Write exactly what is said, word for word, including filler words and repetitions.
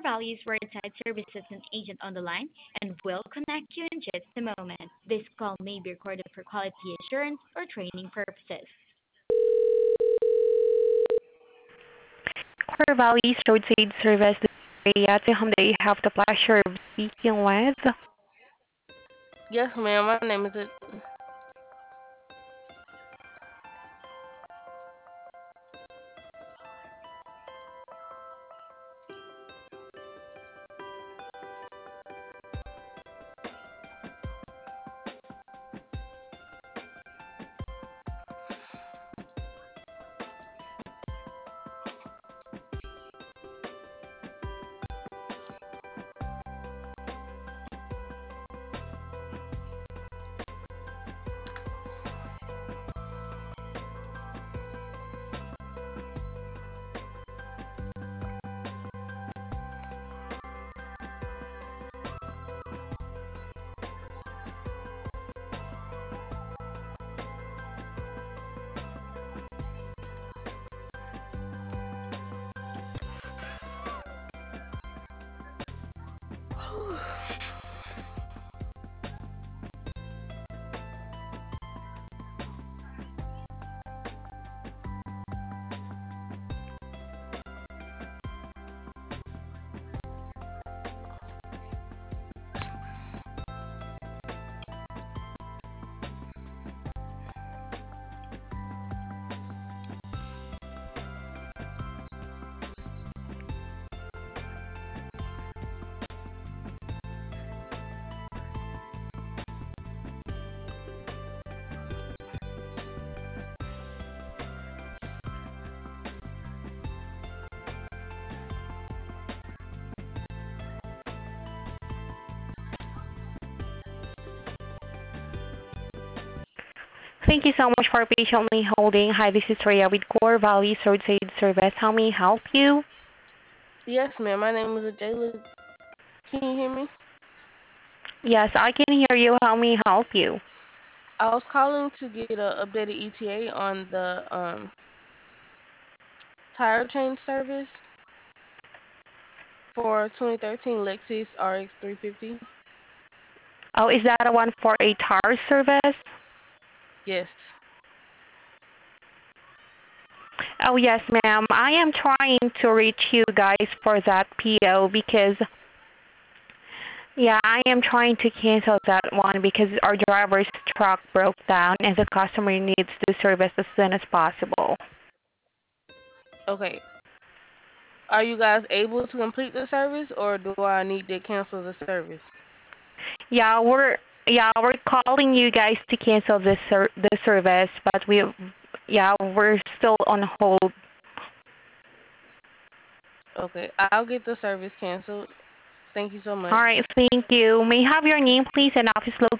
Core Values Roadside Services and agent on the line and will connect you in just a moment. This call may be recorded for quality assurance or training purposes. Core Values Roadside Service, area to whom they have the pleasure of speaking with. Yes, ma'am. My name is. Thank you so much for patiently holding. Hi, this is Rhea with Core Values Roadside Service. How may I help you? Yes, ma'am. My name is Jayla. Can you hear me? Yes, I can hear you. How may I help you? I was calling to get a updated E T A on the um tire change service for twenty thirteen Lexus R X three fifty. Oh, is that a one for a tar service? Yes. Oh, yes, ma'am. I am trying to reach you guys for that P O because, yeah, I am trying to cancel that one because our driver's truck broke down and the customer needs the service as soon as possible. Okay. Are you guys able to complete the service, or do I need to cancel the service? Yeah, we're yeah we're calling you guys to cancel the ser- the service, but we yeah we're still on hold. Okay. I'll get the service canceled. Thank you so All much. right, thank you. May I have your name, please, and office location?